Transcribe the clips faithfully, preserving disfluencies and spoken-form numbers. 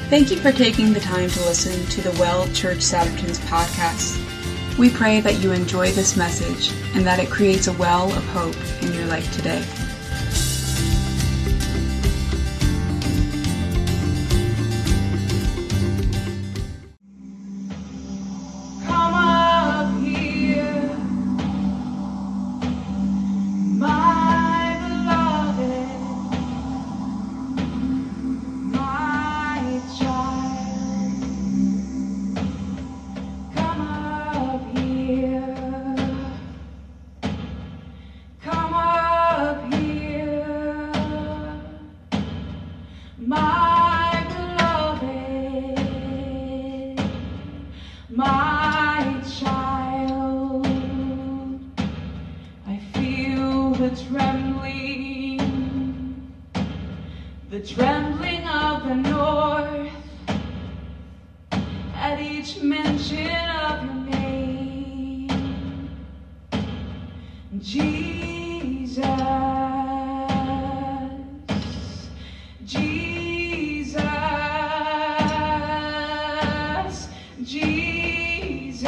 Thank you for taking the time to listen to the Well Church Satterton's podcast. We pray that you enjoy this message and that it creates a well of hope in your life today. The trembling of the north at each mention of your name, Jesus, Jesus, Jesus,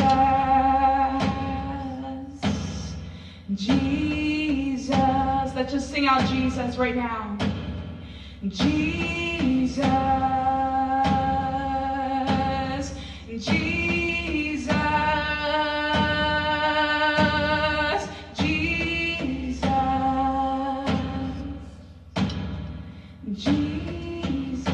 Jesus. Let's just sing out Jesus right now. Jesus, Jesus, Jesus, Jesus.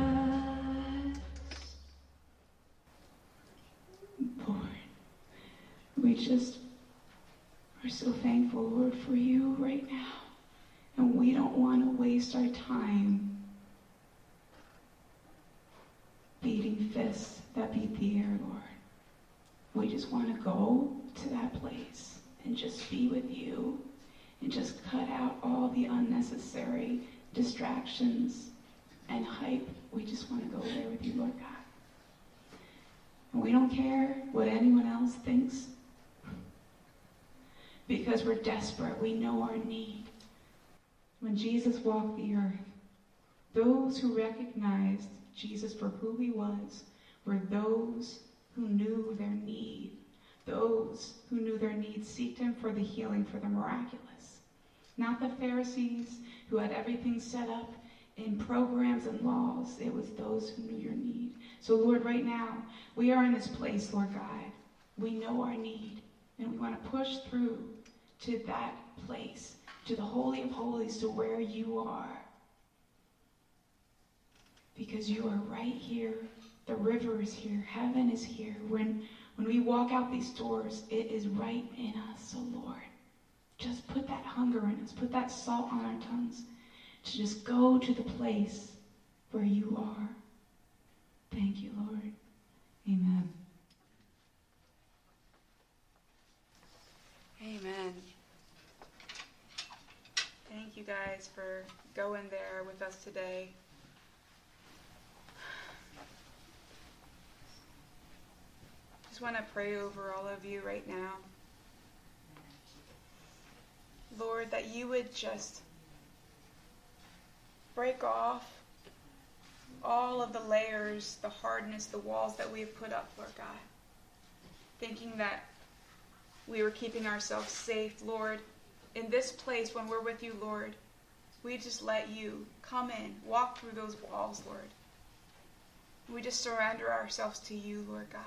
Lord, we just are so thankful, Lord, for you right now. And we don't want to waste our time beating fists that beat the air, Lord. We just want to go to that place and just be with you and just cut out all the unnecessary distractions and hype. We just want to go there with you, Lord God. And we don't care what anyone else thinks because we're desperate. We know our need. When Jesus walked the earth, those who recognized Jesus for who he was were those who knew their need. Those who knew their need seeked him for the healing, for the miraculous. Not the Pharisees who had everything set up in programs and laws. It was those who knew your need. So Lord, right now, we are in this place, Lord God. We know our need, and we want to push through to that place, to the Holy of Holies, to where you are. Because you are right here. The river is here. Heaven is here. When, when we walk out these doors, it is right in us. So Lord, just put that hunger in us. Put that salt on our tongues to just go to the place where you are. Thank you, Lord. Amen. Amen. Thank you guys for going there with us today. Just want to pray over all of you right now. Lord, that you would just break off all of the layers, the hardness, the walls that we have put up, Lord God. Thinking that we were keeping ourselves safe, Lord. In this place, when we're with you, Lord, we just let you come in, walk through those walls, Lord. We just surrender ourselves to you, Lord God.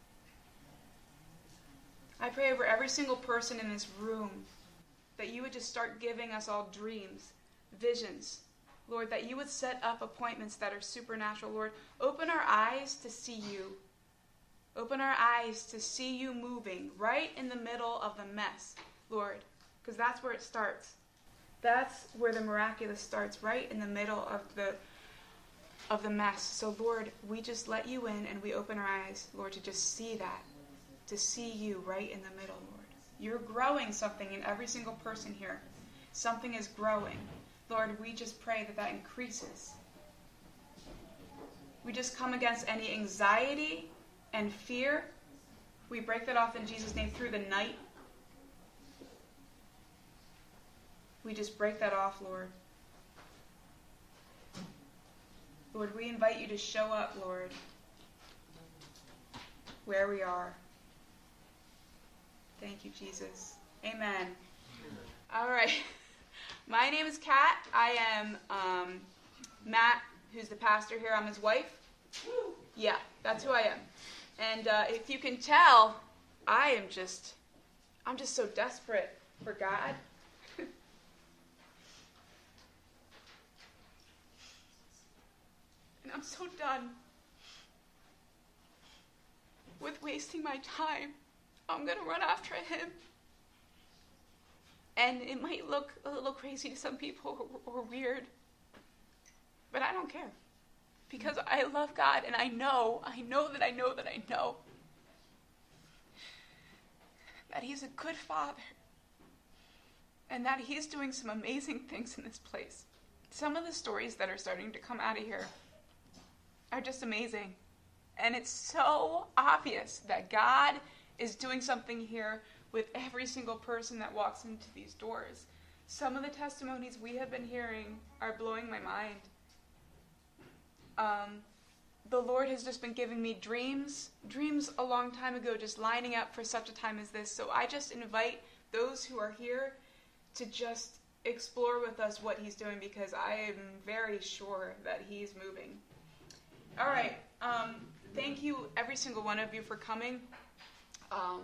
I pray over every single person in this room that you would just start giving us all dreams, visions, Lord, that you would set up appointments that are supernatural, Lord. Open our eyes to see you. Open our eyes to see you moving right in the middle of the mess, Lord. Because that's where it starts. That's where the miraculous starts, right in the middle of the of the mess. So, Lord, we just let you in and we open our eyes, Lord, to just see that, to see you right in the middle, Lord. You're growing something in every single person here. Something is growing. Lord, we just pray that that increases. We just come against any anxiety and fear. We break that off in Jesus' name through the night. We just break that off, Lord. Lord, we invite you to show up, Lord, where we are. Thank you, Jesus. Amen. All right. My name is Kat. I am um, Matt, who's the pastor here. I'm his wife. Yeah, that's who I am. And uh, if you can tell, I am just, I'm just so desperate for God. And I'm so done with wasting my time. I'm going to run after him. And it might look a little crazy to some people or, or weird, but I don't care. Because I love God, and I know, I know that I know that I know that he's a good father, and that he's doing some amazing things in this place. Some of the stories that are starting to come out of here are just amazing. And it's so obvious that God is doing something here with every single person that walks into these doors. Some of the testimonies we have been hearing are blowing my mind. Um, the Lord has just been giving me dreams, dreams a long time ago, just lining up for such a time as this. So I just invite those who are here to just explore with us what he's doing, because I am very sure that he's moving. All right. Um, thank you, every single one of you, for coming. Um,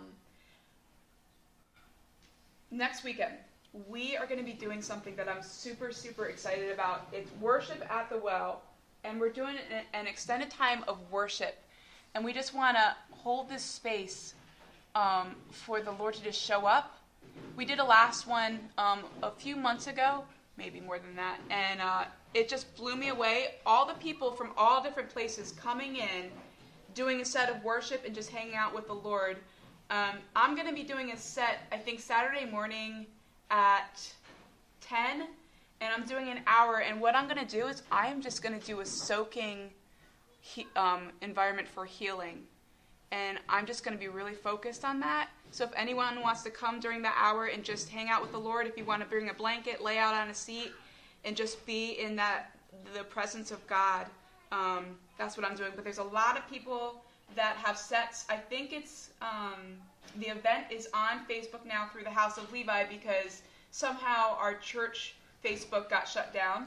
next weekend, we are going to be doing something that I'm super, super excited about. It's Worship at the Well. And we're doing an extended time of worship. And we just want to hold this space um, for the Lord to just show up. We did a last one um, a few months ago, maybe more than that. And uh, it just blew me away. All the people from all different places coming in, doing a set of worship and just hanging out with the Lord. Um, I'm going to be doing a set, I think, Saturday morning at ten. And I'm doing an hour, and what I'm going to do is I am just going to do a soaking he, um, environment for healing. And I'm just going to be really focused on that. So if anyone wants to come during that hour and just hang out with the Lord, if you want to bring a blanket, lay out on a seat, and just be in that the presence of God, um, that's what I'm doing. But there's a lot of people that have sets. I think it's, um, the event is on Facebook now through the House of Levi, because somehow our church Facebook got shut down.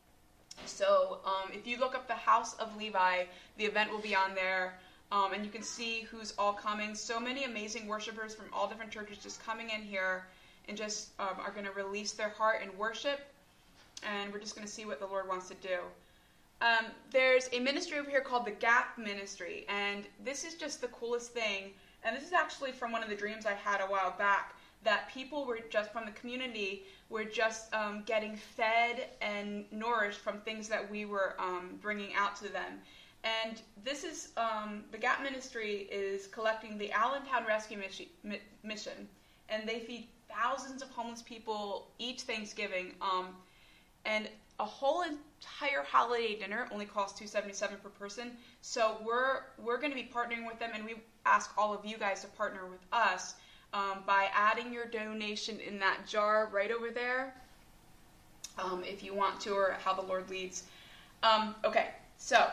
So um, if you look up the House of Levi, the event will be on there, um, and you can see who's all coming. So many amazing worshipers from all different churches just coming in here and just um, are going to release their heart in worship, and we're just going to see what the Lord wants to do. Um, there's a ministry over here called the Gap Ministry, and this is just the coolest thing. And this is actually from one of the dreams I had a while back, that people were just from the community were just um, getting fed and nourished from things that we were um, bringing out to them. And this is, um, the Gap Ministry is collecting the Allentown Rescue Mission, and they feed thousands of homeless people each Thanksgiving. Um, and a whole entire holiday dinner only costs two dollars and seventy-seven cents per person. So we're we're going to be partnering with them, and we ask all of you guys to partner with us Um, by adding your donation in that jar right over there, um, if you want to, or how the Lord leads. Um, okay, so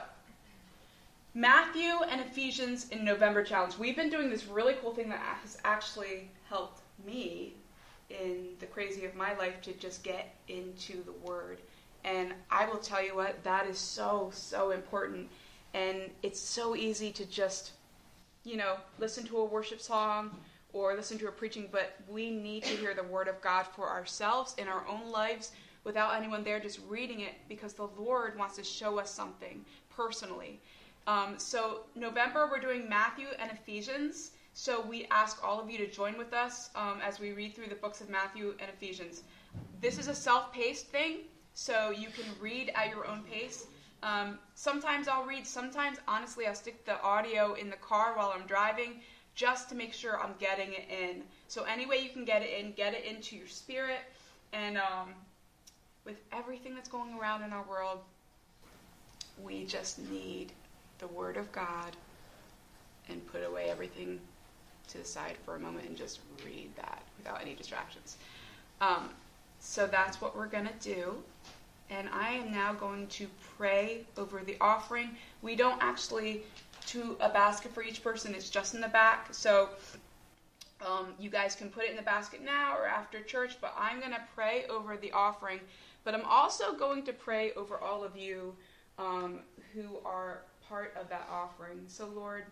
Matthew and Ephesians in November challenge. We've been doing this really cool thing that has actually helped me in the crazy of my life to just get into the Word. And I will tell you what, that is so, so important. And it's so easy to just, you know, listen to a worship song or listen to a preaching, but we need to hear the Word of God for ourselves in our own lives without anyone there just reading it, because the Lord wants to show us something personally. Um, so November, we're doing Matthew and Ephesians. So we ask all of you to join with us um, as we read through the books of Matthew and Ephesians. This is a self-paced thing, so you can read at your own pace. Um, sometimes I'll read, sometimes, honestly, I'll stick the audio in the car while I'm driving just to make sure I'm getting it in. So any way you can get it in, get it into your spirit. And um, with everything that's going around in our world, we just need the Word of God and put away everything to the side for a moment and just read that without any distractions. Um, so that's what we're going to do. and I am now going to pray over the offering. We don't actually do a basket for each person. It's just in the back. So um, you guys can put it in the basket now or after church, but I'm going to pray over the offering. But I'm also going to pray over all of you um, who are part of that offering. So Lord,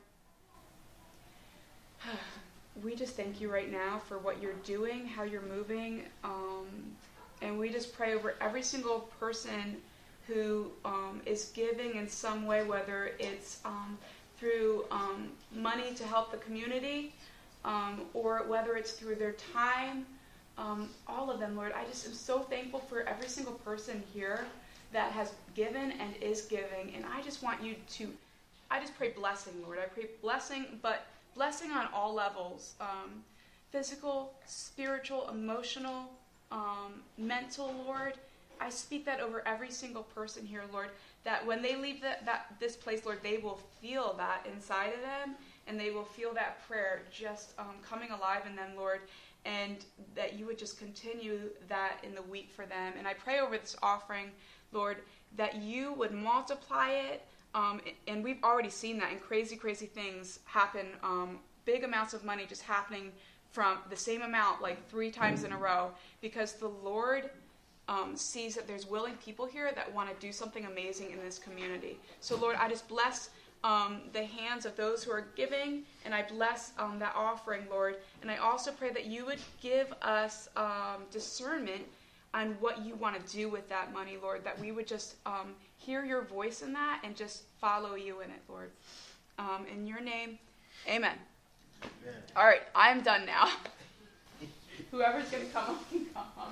we just thank you right now for what you're doing, how you're moving, um, and we just pray over every single person who um, is giving in some way, whether it's um, through um, money to help the community, um, or whether it's through their time, um, all of them, Lord. I just am so thankful for every single person here that has given and is giving, and I just want you to, I just pray blessing, Lord. I pray blessing, but blessing on all levels, um, physical, spiritual, emotional, um, mental, Lord. I speak that over every single person here, Lord, that when they leave the, that this place, Lord, they will feel that inside of them, and they will feel that prayer just um, coming alive in them, Lord, and that you would just continue that in the week for them. And I pray over this offering, Lord, that you would multiply it. Um, and we've already seen that, and crazy, crazy things happen, um, big amounts of money just happening from the same amount like three times in a row, because the Lord um, sees that there's willing people here that want to do something amazing in this community. So Lord, I just bless um, the hands of those who are giving, and I bless um, that offering, Lord. And I also pray that you would give us um, discernment on what you want to do with that money, Lord, that we would just um, hear your voice in that and just follow you in it, Lord. Um, in your name, amen. Amen. All right, I'm done now. Whoever's going to come up can come up.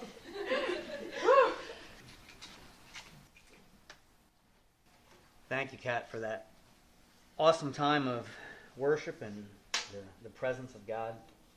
Thank you, Kat, for that awesome time of worship and the, the presence of God.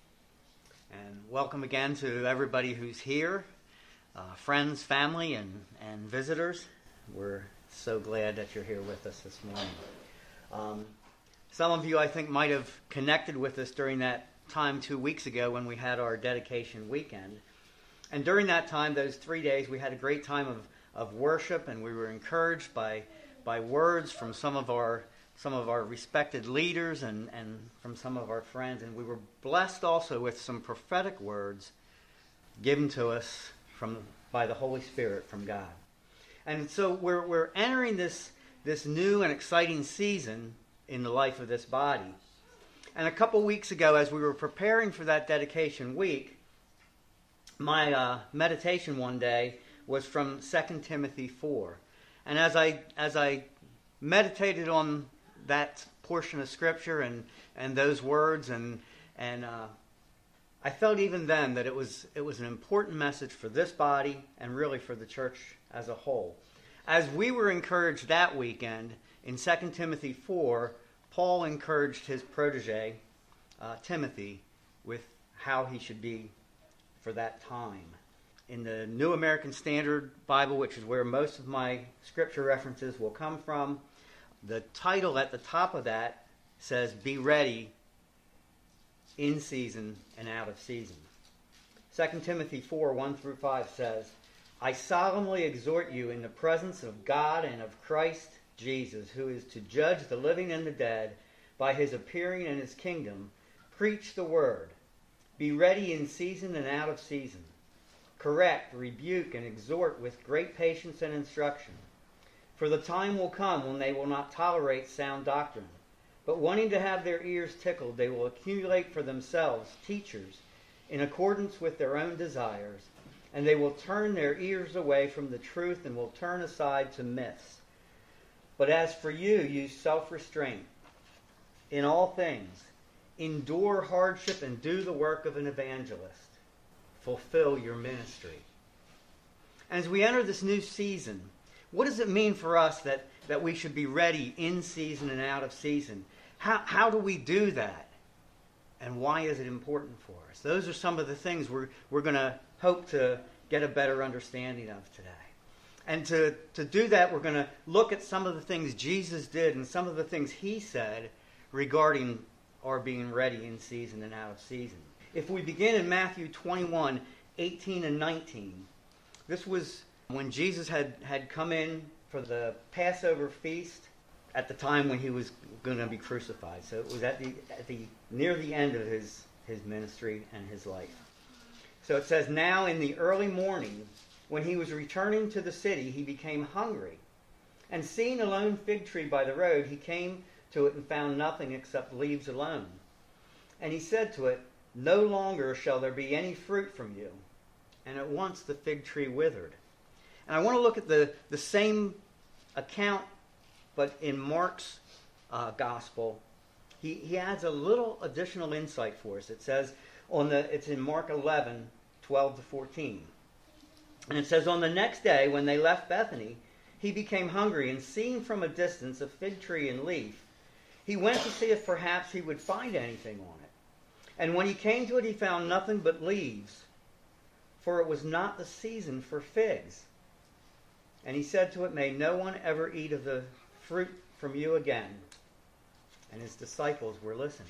And welcome again to everybody who's here. Uh, friends, family, and, and visitors. We're so glad that you're here with us this morning. Um, some of you, I think, might have connected with us during that time two weeks ago when we had our dedication weekend. And during that time, those three days, we had a great time of, of worship, and we were encouraged by by words from some of our some of our respected leaders and, and from some of our friends. And we were blessed also with some prophetic words given to us from by the Holy Spirit from God. And so we're we're entering this this new and exciting season in the life of this body. And a couple weeks ago, as we were preparing for that dedication week, my uh, meditation one day was from Second Timothy four. And as I as I meditated on that portion of Scripture and, and those words, and and uh, I felt even then that it was it was an important message for this body and really for the church as a whole. As we were encouraged that weekend in Second Timothy four, Paul encouraged his protege, uh, Timothy, with how he should be for that time. In the New American Standard Bible, which is where most of my scripture references will come from, the title at the top of that says, "Be ready in season and out of season." Second Timothy four, one through five says, "I solemnly exhort you in the presence of God and of Christ Jesus, who is to judge the living and the dead by his appearing in his kingdom, preach the word. Be ready in season and out of season. Correct, rebuke, and exhort with great patience and instruction. For the time will come when they will not tolerate sound doctrine, but wanting to have their ears tickled, they will accumulate for themselves teachers in accordance with their own desires, and they will turn their ears away from the truth and will turn aside to myths. But as for you, use self-restraint in all things. Endure hardship and do the work of an evangelist. Fulfill your ministry." As we enter this new season, what does it mean for us that, that we should be ready in season and out of season? How, how do we do that? And why is it important for us? Those are some of the things we're, we're going to hope to get a better understanding of today. And to, to do that, we're going to look at some of the things Jesus did and some of the things he said regarding our being ready in season and out of season. If we begin in Matthew twenty-one, eighteen and nineteen, this was When Jesus had, had come in for the Passover feast at the time when he was going to be crucified. So it was at the, at the near the end of his, his ministry and his life. So it says, now in the early morning, when he was returning to the city, he became hungry. And seeing a lone fig tree by the road, he came to it and found nothing except leaves alone. And he said to it, no longer shall there be any fruit from you. And at once the fig tree withered. And I want to look at the, the same account, but in Mark's uh, gospel. He, he adds a little additional insight for us. It says, on the it's in Mark eleven, twelve to fourteen. And it says, on the next day when they left Bethany, he became hungry, and seeing from a distance a fig tree in leaf, he went to see if perhaps he would find anything on it. And when he came to it, he found nothing but leaves, for it was not the season for figs. And he said to it, may no one ever eat of the fruit from you again. And his disciples were listening.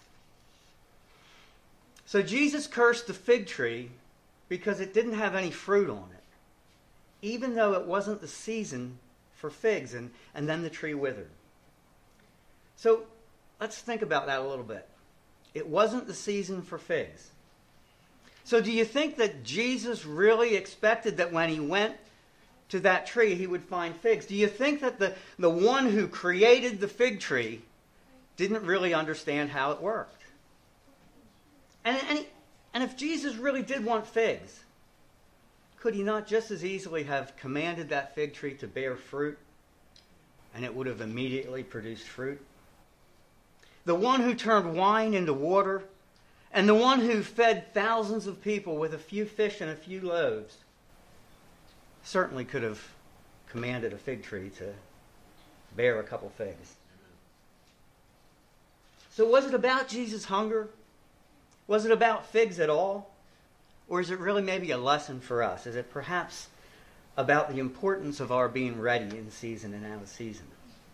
So Jesus cursed the fig tree because it didn't have any fruit on it, even though it wasn't the season for figs, and, and then the tree withered. So let's think about that a little bit. It wasn't the season for figs. So do you think that Jesus really expected that when he went to that tree he would find figs? Do you think that the, the one who created the fig tree didn't really understand how it worked? And, and, he, and if Jesus really did want figs, could he not just as easily have commanded that fig tree to bear fruit, and it would have immediately produced fruit? The one who turned wine into water, and the one who fed thousands of people with a few fish and a few loaves, certainly could have commanded a fig tree to bear a couple figs. So was it about Jesus' hunger? Was it about figs at all? Or is it really maybe a lesson for us? Is it perhaps about the importance of our being ready in season and out of season?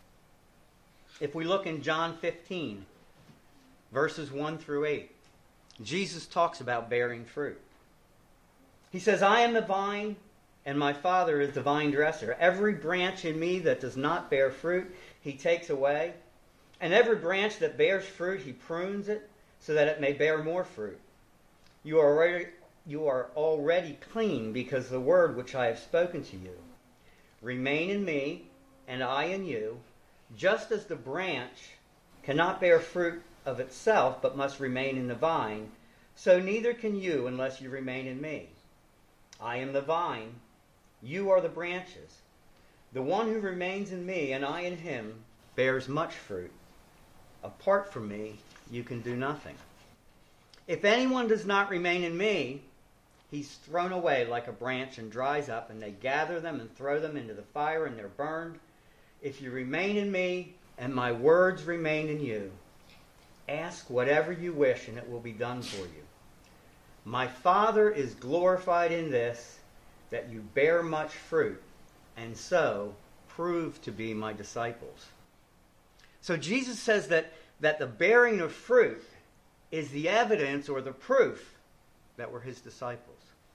If we look in John fifteen, verses one through eight, Jesus talks about bearing fruit. He says, I am the vine, and my Father is the vine dresser. Every branch in me that does not bear fruit, he takes away. And every branch that bears fruit, he prunes it, so that it may bear more fruit. You are already, you are already clean because of the word which I have spoken to you. Remain in me, and I in you, just as the branch cannot bear fruit of itself, but must remain in the vine, so neither can you unless you remain in me. I am the vine, you are the branches. The one who remains in me, and I in him, bears much fruit. Apart from me, you can do nothing. If anyone does not remain in me, he's thrown away like a branch and dries up, and they gather them and throw them into the fire, and they're burned. If you remain in me, and my words remain in you, ask whatever you wish, and it will be done for you. My Father is glorified in this, that you bear much fruit, and so prove to be my disciples. So Jesus says that, that the bearing of fruit is the evidence or the proof that we're his disciples.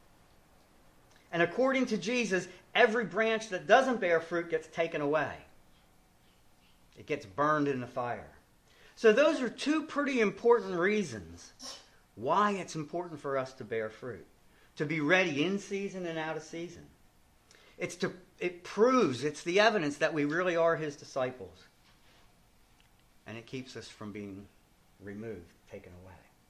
And according to Jesus, every branch that doesn't bear fruit gets taken away. It gets burned in the fire. So those are two pretty important reasons why it's important for us to bear fruit. To be ready in season and out of season. It's to, it proves, it's the evidence that we really are his disciples. And it keeps us from being removed, taken away.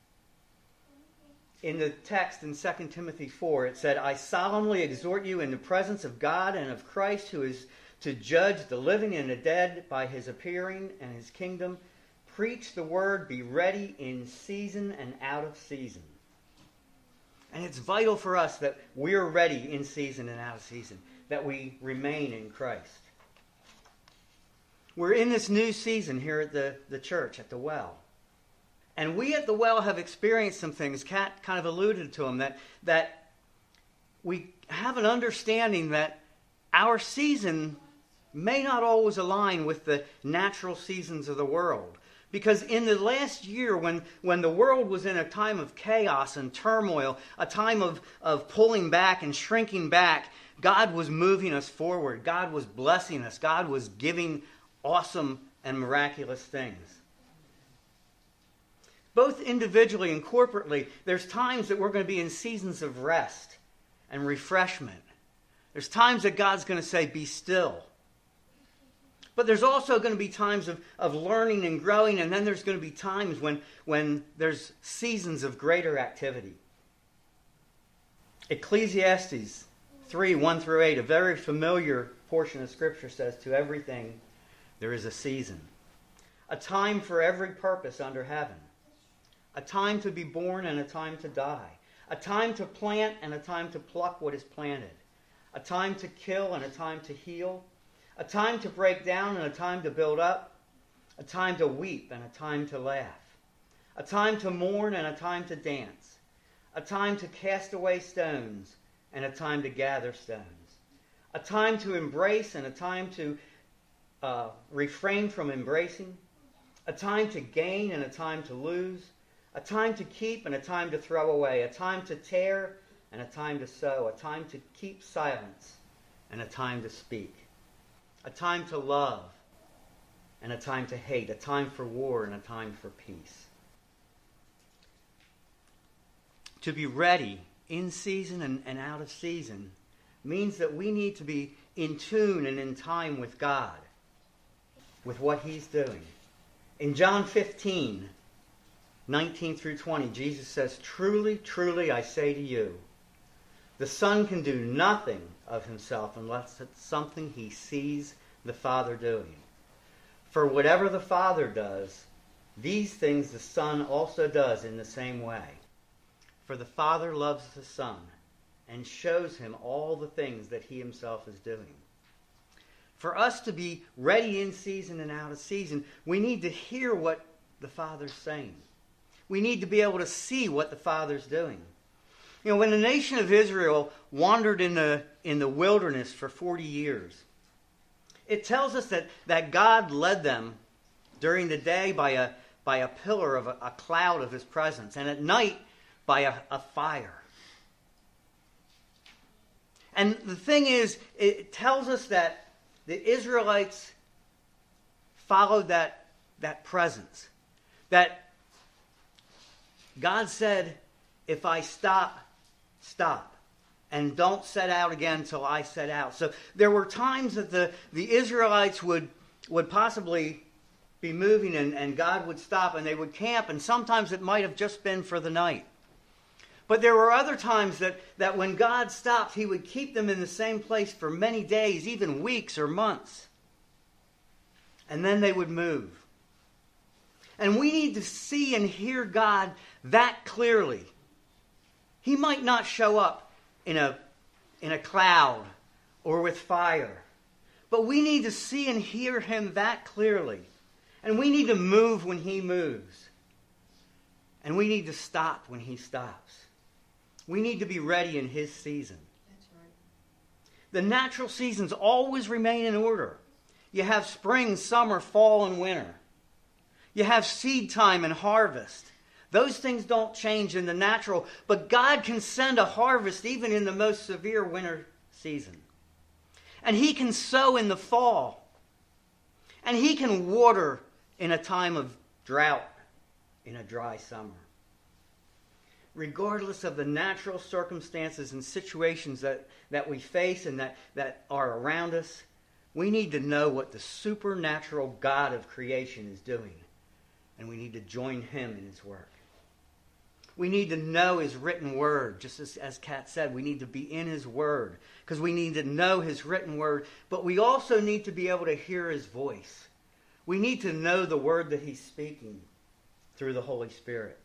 In the text in Second Timothy four, it said, I solemnly exhort you in the presence of God and of Christ, who is to judge the living and the dead by his appearing and his kingdom. Preach the word, be ready in season and out of season. And it's vital for us that we're ready in season and out of season, that we remain in Christ. We're in this new season here at the, the church, at the Well. And we at the Well have experienced some things. Kat kind of alluded to them, that, that we have an understanding that our season may not always align with the natural seasons of the world. Because in the last year, when, when the world was in a time of chaos and turmoil, a time of, of pulling back and shrinking back, God was moving us forward. God was blessing us. God was giving awesome and miraculous things. Both individually and corporately, there's times that we're going to be in seasons of rest and refreshment. There's times that God's going to say, be still. But there's also going to be times of, of learning and growing, and then there's going to be times when, when there's seasons of greater activity. Ecclesiastes three, one through eight, a very familiar portion of Scripture says, to everything there is a season, a time for every purpose under heaven, a time to be born and a time to die, a time to plant and a time to pluck what is planted, a time to kill and a time to heal, a time to break down and a time to build up, a time to weep and a time to laugh, a time to mourn and a time to dance, a time to cast away stones and a time to gather stones, a time to embrace and a time to uh, refrain from embracing, a time to gain and a time to lose, a time to keep and a time to throw away, a time to tear and a time to sow, a time to keep silence and a time to speak, a time to love and a time to hate, a time for war and a time for peace. To be ready in season and, and out of season means that we need to be in tune and in time with God, with what He's doing. In John fifteen, nineteen through twenty, Jesus says, truly, truly, I say to you, the Son can do nothing of himself unless it's something he sees the Father doing. For whatever the Father does, these things the Son also does in the same way. For the Father loves the Son and shows him all the things that he himself is doing. For us to be ready in season and out of season, we need to hear what the Father's saying. We need to be able to see what the Father's doing. You know, when the nation of Israel wandered in the, in the wilderness for forty years, it tells us that, that God led them during the day by a, by a pillar of a, a cloud of His presence, and at night by a, a fire. And the thing is, it tells us that the Israelites followed that, that presence. That God said, if I stop, stop. And don't set out again until I set out. So there were times that the, the Israelites would, would possibly be moving and, and God would stop and they would camp. And sometimes it might have just been for the night. But there were other times that, that when God stopped, He would keep them in the same place for many days, even weeks or months. And then they would move. And we need to see and hear God that clearly. He might not show up in a, in a cloud or with fire. But we need to see and hear Him that clearly. And we need to move when He moves. And we need to stop when He stops. We need to be ready in His season. That's right. The natural seasons always remain in order. You have spring, summer, fall, and winter. You have seed time and harvest. Those things don't change in the natural, but God can send a harvest even in the most severe winter season. And He can sow in the fall. And He can water in a time of drought, in a dry summer. Regardless of the natural circumstances and situations that, that we face and that, that are around us, we need to know what the supernatural God of creation is doing. And we need to join Him in His work. We need to know His written word. Just as, as Kat said, we need to be in His word. Because we need to know His written word. But we also need to be able to hear His voice. We need to know the word that He's speaking through the Holy Spirit.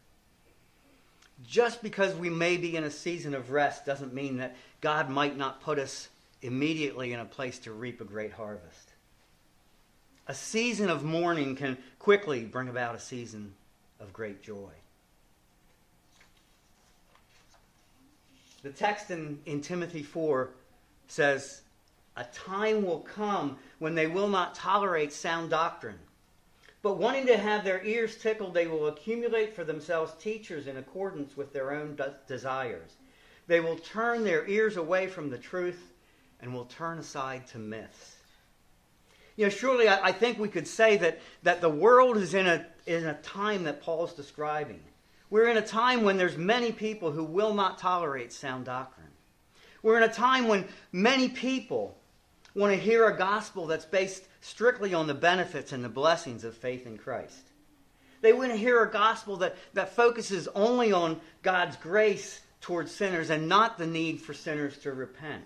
Just because we may be in a season of rest doesn't mean that God might not put us immediately in a place to reap a great harvest. A season of mourning can quickly bring about a season of great joy. The text in, in Timothy four says, a time will come when they will not tolerate sound doctrine, But wanting to have their ears tickled, they will accumulate for themselves teachers in accordance with their own de- desires. They will turn their ears away from the truth and will turn aside to myths. You know, surely I, I think we could say that, that the world is in a, in a time that Paul's describing. We're in a time when there's many people who will not tolerate sound doctrine. We're in a time when many people want to hear a gospel that's based strictly on the benefits and the blessings of faith in Christ. They want to hear a gospel that, that focuses only on God's grace towards sinners and not the need for sinners to repent.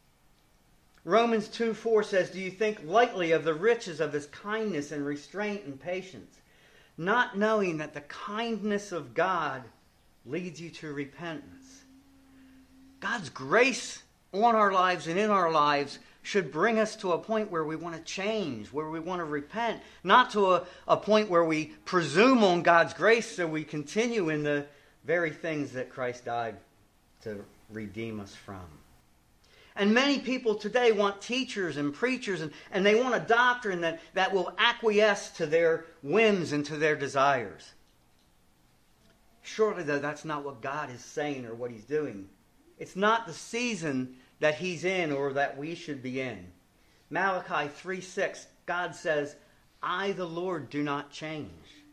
Romans two four says, "Do you think lightly of the riches of his kindness and restraint and patience, not knowing that the kindness of God leads you to repentance?" God's grace on our lives and in our lives should bring us to a point where we want to change, where we want to repent, not to a, a point where we presume on God's grace so we continue in the very things that Christ died to redeem us from. And many people today want teachers and preachers, and, and they want a doctrine that, that will acquiesce to their whims and to their desires. Surely, though, that's not what God is saying or what he's doing. It's not the season that he's in or that we should be in. Malachi three six, God says, "I, the Lord, do not change."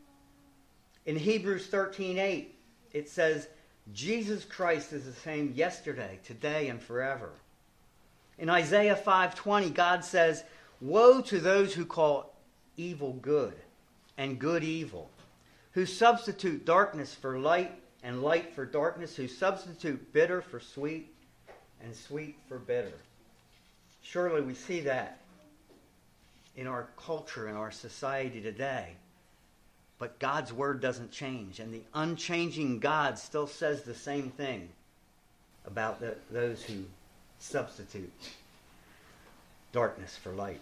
In Hebrews thirteen eight, it says, "Jesus Christ is the same yesterday, today, and forever." In Isaiah five twenty, God says, "Woe to those who call evil good and good evil, who substitute darkness for light and light for darkness, who substitute bitter for sweet and sweet for bitter." Surely we see that in our culture, in our society today. But God's word doesn't change, and the unchanging God still says the same thing about the, those who substitute darkness for light.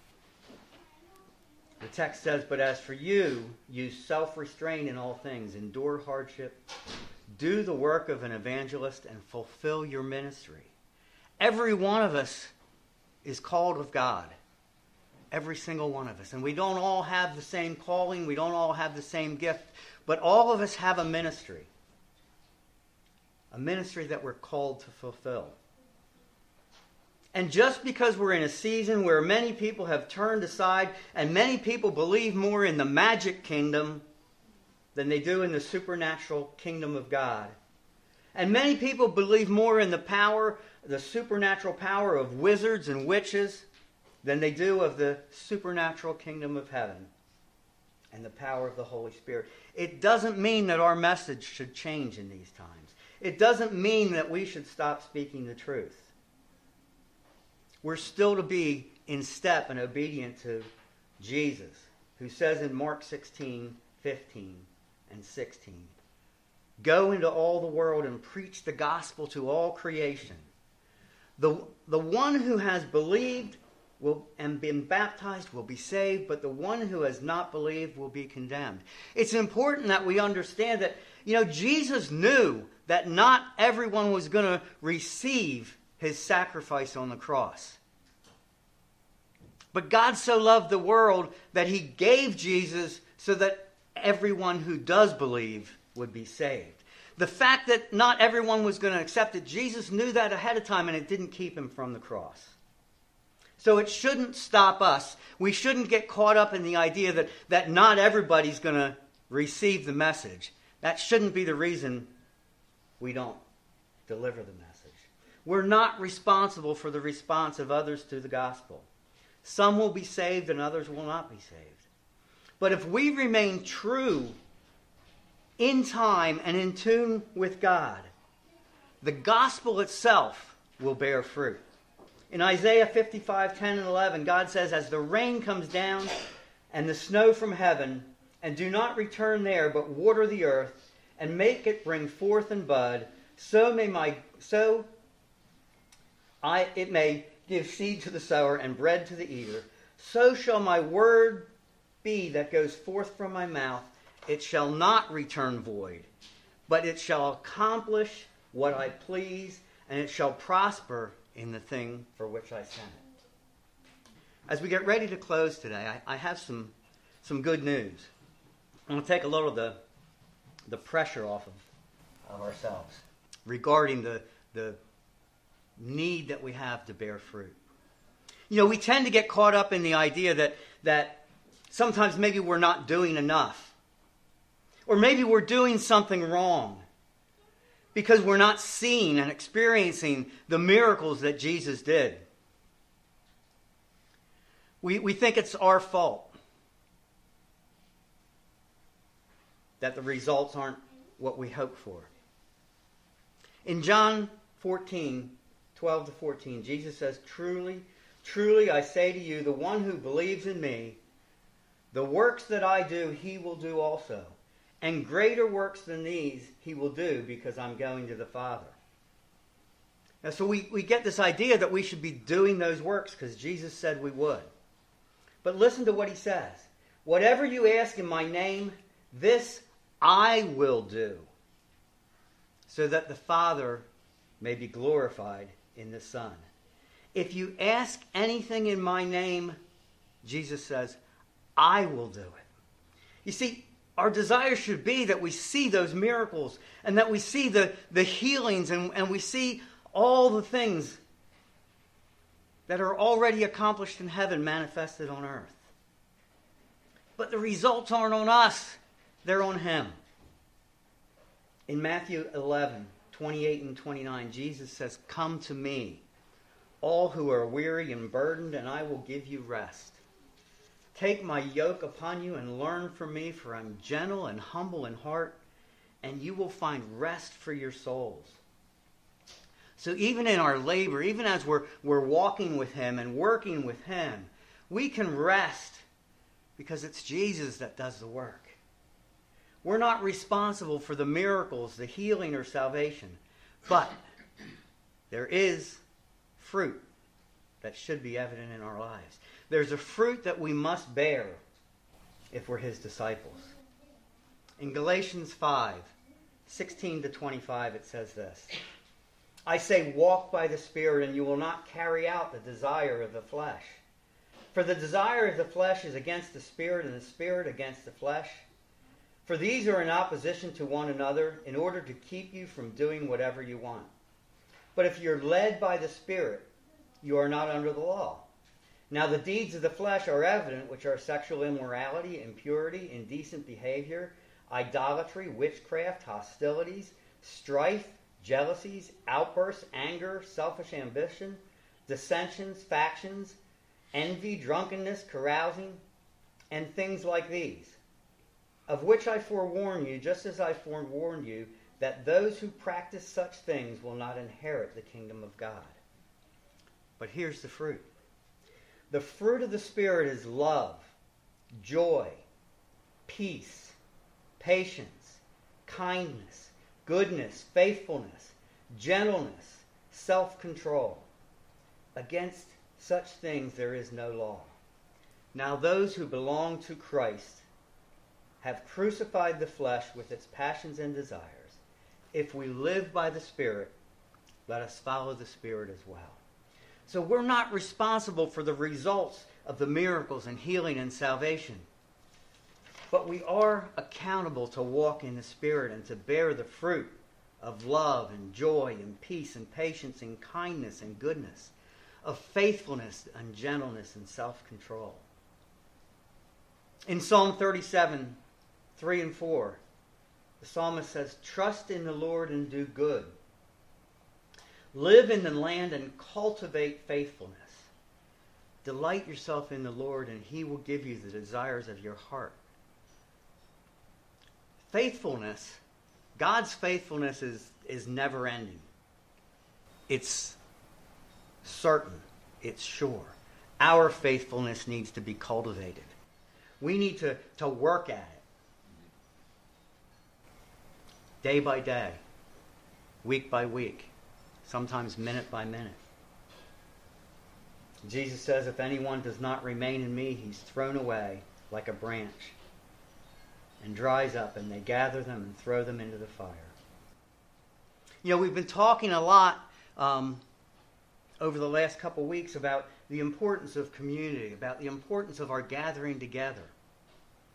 The text says, "But as for you, use self-restraint in all things, endure hardship, do the work of an evangelist, and fulfill your ministry." Every one of us is called of God. Every single one of us. And we don't all have the same calling. We don't all have the same gift. But all of us have a ministry. A ministry that we're called to fulfill. And just because we're in a season where many people have turned aside and many people believe more in the magic kingdom than they do in the supernatural kingdom of God, and many people believe more in the power, the supernatural power of wizards and witches than they do of the supernatural kingdom of heaven and the power of the Holy Spirit. It doesn't mean that our message should change in these times. It doesn't mean that we should stop speaking the truth. We're still to be in step and obedient to Jesus, who says in Mark sixteen, fifteen and sixteen, "Go into all the world and preach the gospel to all creation. The, the one who has believed will and been baptized will be saved, but the one who has not believed will be condemned." It's important that we understand that, you know, Jesus knew that not everyone was going to receive his sacrifice on the cross. But God so loved the world that he gave Jesus so that everyone who does believe would be saved. The fact that not everyone was going to accept it, Jesus knew that ahead of time, and it didn't keep him from the cross. So it shouldn't stop us. We shouldn't get caught up in the idea that, that not everybody's going to receive the message. That shouldn't be the reason we don't deliver the message. We're not responsible for the response of others to the gospel. Some will be saved and others will not be saved. But if we remain true in time and in tune with God, the gospel itself will bear fruit. In Isaiah fifty-five, ten and eleven, God says, "As the rain comes down and the snow from heaven, and do not return there, but water the earth, and make it bring forth and bud, so may my so I it may give seed to the sower and bread to the eater, so shall my word be that goes forth from my mouth. It shall not return void, but it shall accomplish what I please, and it shall prosper in the thing for which I sent it." As we get ready to close today, I, I have some some good news. I'm going to take a little of the, the pressure off of, of ourselves regarding the, the need that we have to bear fruit. You know, we tend to get caught up in the idea that, that sometimes maybe we're not doing enough. Or maybe we're doing something wrong because we're not seeing and experiencing the miracles that Jesus did. We, we think it's our fault that the results aren't what we hope for. In John fourteen, twelve to fourteen, Jesus says, Truly, truly I say to you, the one who believes in me, the works that I do, he will do also. And greater works than these he will do, because I'm going to the Father. Now, so we, we get this idea that we should be doing those works because Jesus said we would. But listen to what he says. Whatever you ask in my name, this I will do, so that the Father may be glorified in the Son. If you ask anything in my name, Jesus says, I will do it. You see, our desire should be that we see those miracles and that we see the, the healings and, and we see all the things that are already accomplished in heaven manifested on earth. But the results aren't on us. They're on him. In Matthew eleven, twenty-eight and twenty-nine, Jesus says, Come to me, all who are weary and burdened, and I will give you rest. Take my yoke upon you and learn from me, for I'm gentle and humble in heart, and you will find rest for your souls. So even in our labor, even as we're, we're walking with him and working with him, we can rest because it's Jesus that does the work. We're not responsible for the miracles, the healing, or salvation. But there is fruit that should be evident in our lives. There's a fruit that we must bear if we're his disciples. In Galatians five, sixteen to twenty-five, it says this. I say, walk by the Spirit, and you will not carry out the desire of the flesh. For the desire of the flesh is against the Spirit, and the Spirit against the flesh. For these are in opposition to one another, in order to keep you from doing whatever you want. But if you're led by the Spirit, you are not under the law. Now the deeds of the flesh are evident, which are sexual immorality, impurity, indecent behavior, idolatry, witchcraft, hostilities, strife, jealousies, outbursts, anger, selfish ambition, dissensions, factions, envy, drunkenness, carousing, and things like these, of which I forewarn you, just as I forewarned you, that those who practice such things will not inherit the kingdom of God. But here's the fruit. The fruit of the Spirit is love, joy, peace, patience, kindness, goodness, faithfulness, gentleness, self-control. Against such things there is no law. Now those who belong to Christ have crucified the flesh with its passions and desires. If we live by the Spirit, let us follow the Spirit as well. So we're not responsible for the results of the miracles and healing and salvation. But we are accountable to walk in the Spirit and to bear the fruit of love and joy and peace and patience and kindness and goodness, of faithfulness and gentleness and self-control. In Psalm thirty-seven, three and four, the psalmist says, Trust in the Lord and do good. Live in the land and cultivate faithfulness. Delight yourself in the Lord, and he will give you the desires of your heart. Faithfulness, God's faithfulness is, is never ending. It's certain. It's sure. Our faithfulness needs to be cultivated. We need to, to work at it. Day by day. Week by week. Sometimes minute by minute. Jesus says, if anyone does not remain in me, he's thrown away like a branch and dries up, and they gather them and throw them into the fire. You know, we've been talking a lot um, over the last couple weeks about the importance of community, about the importance of our gathering together.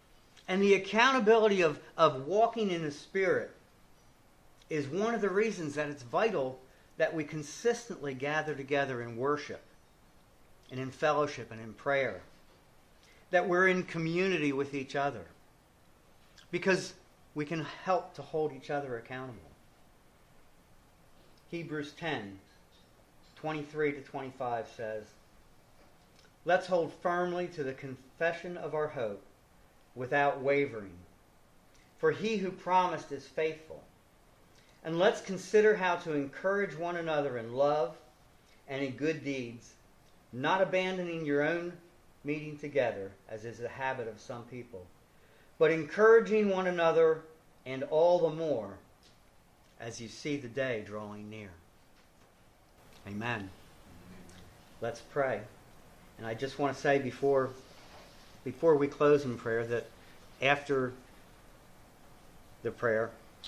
And the accountability of, of walking in the Spirit is one of the reasons that it's vital that we consistently gather together in worship and in fellowship and in prayer. That we're in community with each other. Because we can help to hold each other accountable. Hebrews ten, twenty-three to twenty-five says, "Let's hold firmly to the confession of our hope without wavering. For he who promised is faithful. And let's consider how to encourage one another in love and in good deeds, not abandoning your own meeting together, as is the habit of some people, but encouraging one another, and all the more as you see the day drawing near." Amen. Let's pray. And I just want to say before, before we close in prayer that after the prayer,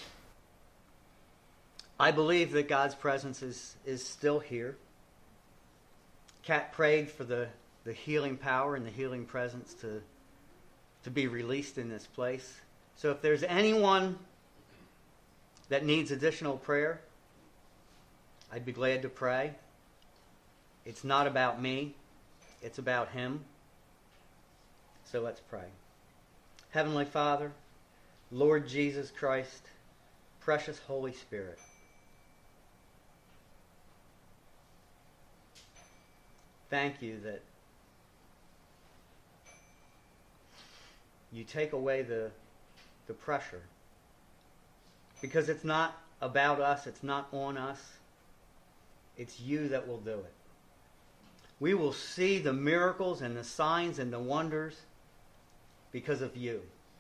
I believe that God's presence is, is still here. Kat prayed for the, the healing power and the healing presence to, to be released in this place. So if there's anyone that needs additional prayer, I'd be glad to pray. It's not about me. It's about Him. So let's pray. Heavenly Father, Lord Jesus Christ, precious Holy Spirit, thank you that you take away the, the pressure. Because it's not about us, it's not on us. It's you that will do it. We will see the miracles and the signs and the wonders because of you.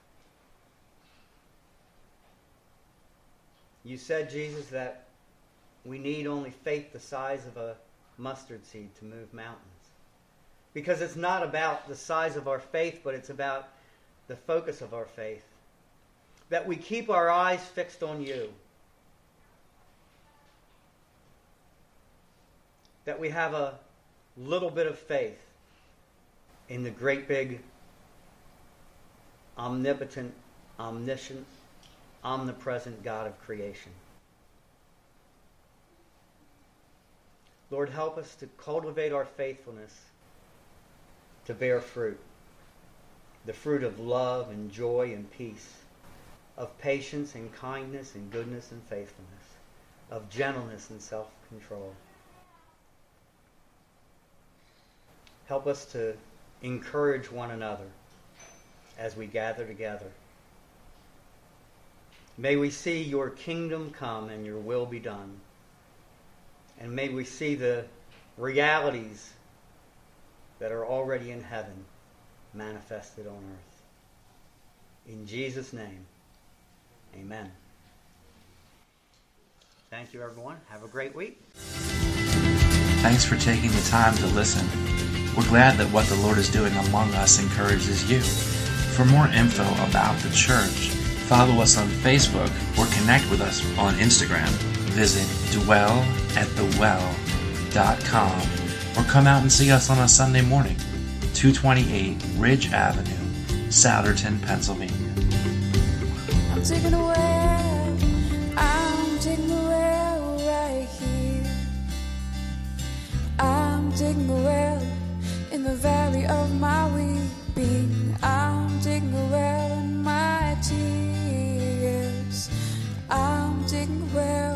You said, Jesus, that we need only faith the size of a mustard seed to move mountains. Because it's not about the size of our faith, but it's about the focus of our faith. That we keep our eyes fixed on you. That we have a little bit of faith in the great big, omnipotent, omniscient, omnipresent God of creation. Lord, help us to cultivate our faithfulness to bear fruit. The fruit of love and joy and peace, of patience and kindness and goodness and faithfulness, of gentleness and self-control. Help us to encourage one another as we gather together. May we see your kingdom come and your will be done. And may we see the realities that are already in heaven manifested on earth. In Jesus' name, amen. Thank you, everyone. Have a great week. Thanks for taking the time to listen. We're glad that what the Lord is doing among us encourages you. For more info about the church, follow us on Facebook or connect with us on Instagram. Visit dwell at the well dot com or come out and see us on a Sunday morning, two twenty-eight Ridge Avenue, Souderton, Pennsylvania. I'm taking a well, I'm taking a well right here. I'm taking a well in the valley of my weeping. I'm taking a well in my tears. I'm taking a well